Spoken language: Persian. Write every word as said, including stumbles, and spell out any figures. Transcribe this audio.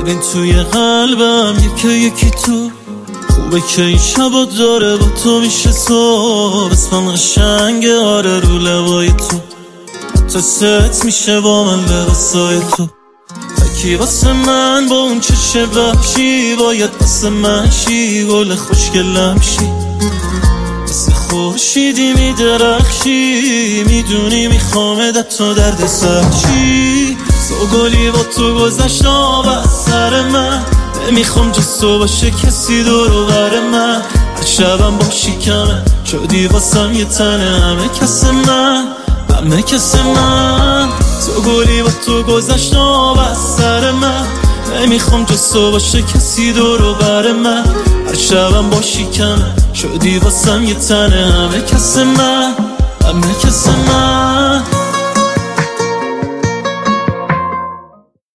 ببین توی قلبم یکی یکی تو خوبه که این شبا داره با تو میشه صبح اسمم قشنگه آره رو لبای تو حتی ست میشه با من لباسای تو تکی واسه من با اون چشه وحشی باید واسه من شی گل خوشگلم شی مثل خورشیدی میدرخشی میدونی میخوام ده تا درد سرچی تو گلی با تو گذشت آب از سر من نمیخوام جز تو باشه کسی دور و بر من هر شبم باشی کمه شدی واسم یه تنه همه کس من همه کس من تو گلی با تو گذشت آب از سر من نمیخوام جز تو باشه کسی دور و بر من هر شبم باشی کمه شدی واسم یه تنه همه کس من همه کس من